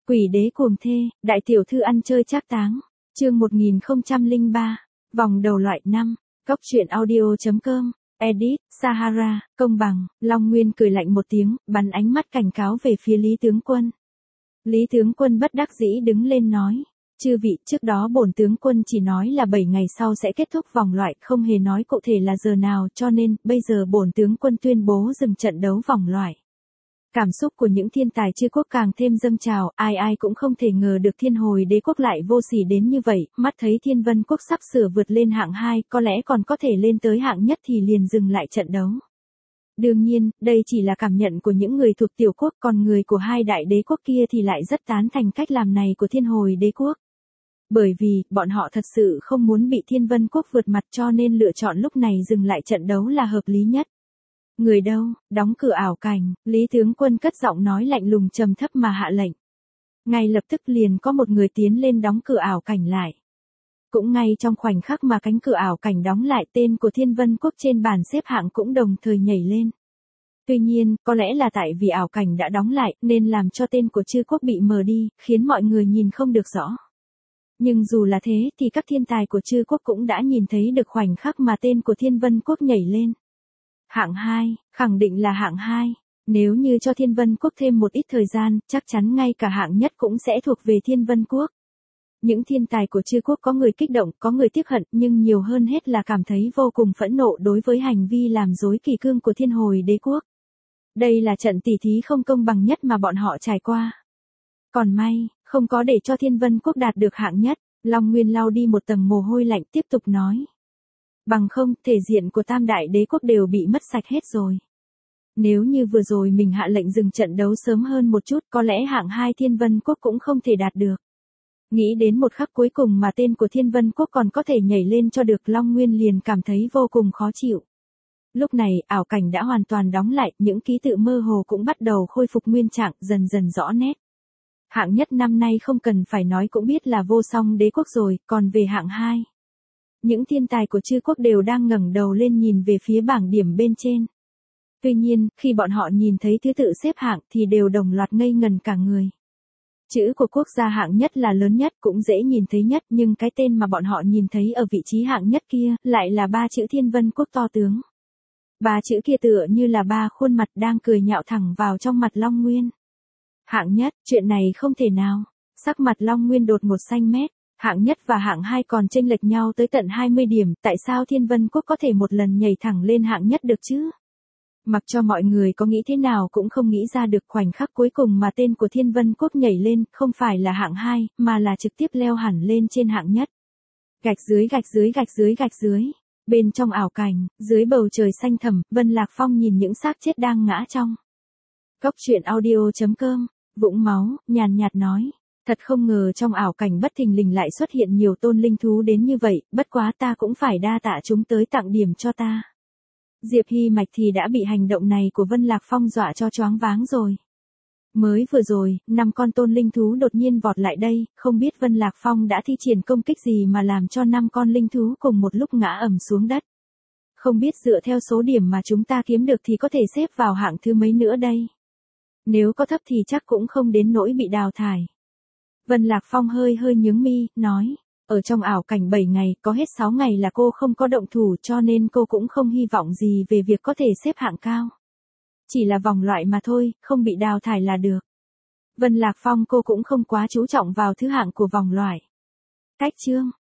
Quỷ đế cuồng thê, đại tiểu thư ăn chơi trác táng. Chương 1003. Vòng đầu loại 5. Góc truyện audio.com. Edit, Sahara, công bằng. Long Nguyên cười lạnh một tiếng, bắn ánh mắt cảnh cáo về phía Lý tướng quân. Lý tướng quân bất đắc dĩ đứng lên nói. Chư vị, trước đó bổn tướng quân chỉ nói là 7 ngày sau sẽ kết thúc vòng loại, không hề nói cụ thể là giờ nào, cho nên, bây giờ bổn tướng quân tuyên bố dừng trận đấu vòng loại. Cảm xúc của những thiên tài chư quốc càng thêm dâng trào, ai cũng không thể ngờ được Thiên Hồi Đế quốc lại vô sỉ đến như vậy, mắt thấy Thiên Vân quốc sắp sửa vượt lên hạng 2, có lẽ còn có thể lên tới hạng nhất thì liền dừng lại trận đấu. Đương nhiên, đây chỉ là cảm nhận của những người thuộc tiểu quốc, còn người của hai đại đế quốc kia thì lại rất tán thành cách làm này của Thiên Hồi Đế quốc. Bởi vì, bọn họ thật sự không muốn bị Thiên Vân quốc vượt mặt, cho nên lựa chọn lúc này dừng lại trận đấu là hợp lý nhất. Người đâu, đóng cửa ảo cảnh, Lý tướng quân cất giọng nói lạnh lùng trầm thấp mà hạ lệnh. Ngay lập tức liền có một người tiến lên đóng cửa ảo cảnh lại. Cũng ngay trong khoảnh khắc mà cánh cửa ảo cảnh đóng lại, tên của Thiên Vân quốc trên bảng xếp hạng cũng đồng thời nhảy lên. Tuy nhiên, có lẽ là tại vì ảo cảnh đã đóng lại, nên làm cho tên của chư quốc bị mờ đi, khiến mọi người nhìn không được rõ. Nhưng dù là thế thì các thiên tài của chư quốc cũng đã nhìn thấy được khoảnh khắc mà tên của Thiên Vân quốc nhảy lên. Hạng 2, khẳng định là hạng 2. Nếu như cho Thiên Vân quốc thêm một ít thời gian, chắc chắn ngay cả hạng nhất cũng sẽ thuộc về Thiên Vân quốc. Những thiên tài của chư quốc có người kích động, có người tiếc hận, nhưng nhiều hơn hết là cảm thấy vô cùng phẫn nộ đối với hành vi làm rối kỷ cương của Thiên Hồi Đế quốc. Đây là trận tỉ thí không công bằng nhất mà bọn họ trải qua. Còn may, không có để cho Thiên Vân quốc đạt được hạng nhất. Long Nguyên lau đi một tầng mồ hôi lạnh tiếp tục nói. Bằng không, thể diện của tam đại đế quốc đều bị mất sạch hết rồi. Nếu như vừa rồi mình hạ lệnh dừng trận đấu sớm hơn một chút, có lẽ hạng 2 Thiên Vân quốc cũng không thể đạt được. Nghĩ đến một khắc cuối cùng mà tên của Thiên Vân quốc còn có thể nhảy lên cho được, Long Nguyên liền cảm thấy vô cùng khó chịu. Lúc này, ảo cảnh đã hoàn toàn đóng lại, những ký tự mơ hồ cũng bắt đầu khôi phục nguyên trạng, dần dần rõ nét. Hạng nhất năm nay không cần phải nói cũng biết là Vô Song Đế quốc rồi, còn về hạng 2. Những thiên tài của chư quốc đều đang ngẩng đầu lên nhìn về phía bảng điểm bên trên. Tuy nhiên, khi bọn họ nhìn thấy thứ tự xếp hạng thì đều đồng loạt ngây ngần cả người. Chữ của quốc gia hạng nhất là lớn nhất, cũng dễ nhìn thấy nhất, nhưng cái tên mà bọn họ nhìn thấy ở vị trí hạng nhất kia, lại là 3 chữ Thiên Vân quốc to tướng. 3 chữ kia tựa như là 3 khuôn mặt đang cười nhạo thẳng vào trong mặt Long Nguyên. Hạng nhất, chuyện này không thể nào. Sắc mặt Long Nguyên đột ngột xanh mét. Hạng nhất và hạng 2 còn chênh lệch nhau tới tận 20 điểm, tại sao Thiên Vân quốc có thể một lần nhảy thẳng lên hạng nhất được chứ? Mặc cho mọi người có nghĩ thế nào cũng không nghĩ ra được khoảnh khắc cuối cùng mà tên của Thiên Vân quốc nhảy lên, không phải là hạng 2, mà là trực tiếp leo hẳn lên trên hạng nhất. Gạch dưới gạch dưới gạch dưới gạch dưới. Bên trong ảo cảnh, dưới bầu trời xanh thẳm, Vân Lạc Phong nhìn những xác chết đang ngã trong. Góc truyện audio.com. Vũng máu, nhàn nhạt nói. Thật không ngờ trong ảo cảnh bất thình lình lại xuất hiện nhiều tôn linh thú đến như vậy, bất quá ta cũng phải đa tạ chúng tới tặng điểm cho ta. Diệp Hy Mạch thì đã bị hành động này của Vân Lạc Phong dọa cho choáng váng rồi. Mới vừa rồi, 5 con tôn linh thú đột nhiên vọt lại đây, không biết Vân Lạc Phong đã thi triển công kích gì mà làm cho 5 con linh thú cùng một lúc ngã ầm xuống đất. Không biết dựa theo số điểm mà chúng ta kiếm được thì có thể xếp vào hạng thứ mấy nữa đây. Nếu có thấp thì chắc cũng không đến nỗi bị đào thải. Vân Lạc Phong hơi nhướng mi, nói, ở trong ảo cảnh 7 ngày, có hết 6 ngày là cô không có động thủ, cho nên cô cũng không hy vọng gì về việc có thể xếp hạng cao. Chỉ là vòng loại mà thôi, không bị đào thải là được. Vân Lạc Phong cô cũng không quá chú trọng vào thứ hạng của vòng loại. Cách chương.